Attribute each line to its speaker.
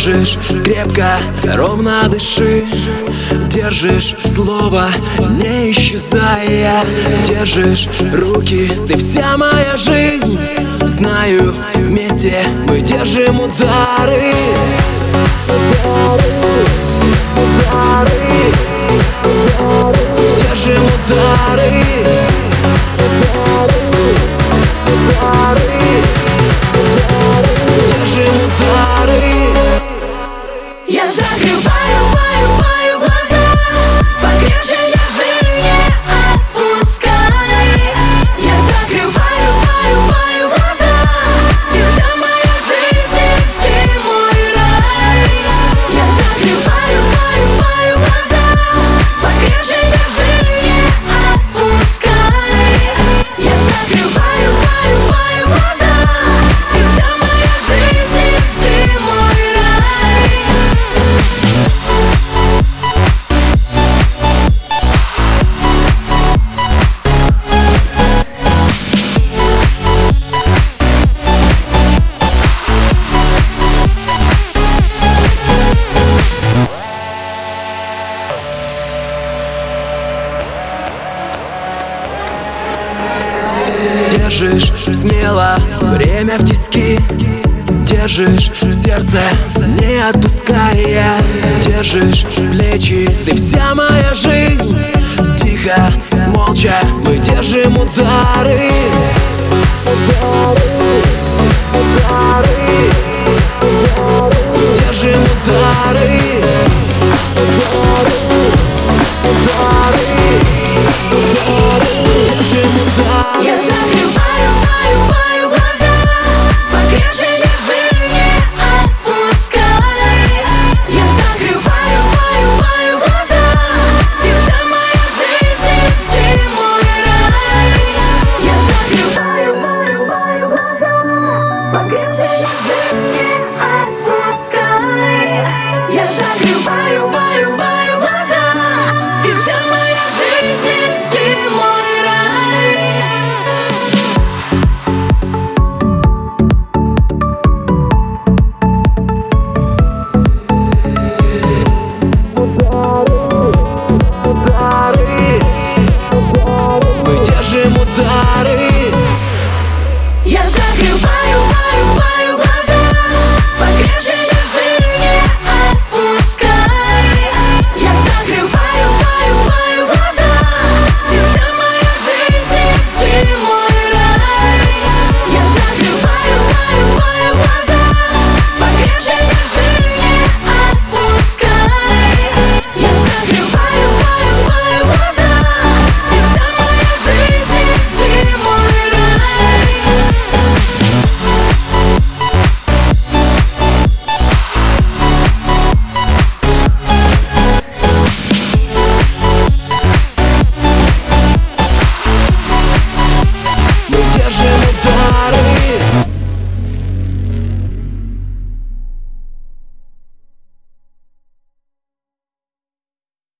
Speaker 1: держишь крепко, ровно дыши. Держишь слово, не исчезая. Держишь руки, ты вся моя жизнь. Знаю, вместе мы держим удары. Держим удары. Держим удары.
Speaker 2: Я закрываю глаза, покрепче держи, не отпускай. Я закрываю глаза, ты вся моя жизнь, ты мой рай. Я закрываю глаза, покрепче держи, не отпускай. Я закрываю глаза, ты вся моя жизнь, ты мой рай.
Speaker 1: Держишь смело время в тиски. Держишь сердце, не отпуская. Держишь плечи, ты вся моя жизнь. Тихо, молча, мы держим удары. Удары.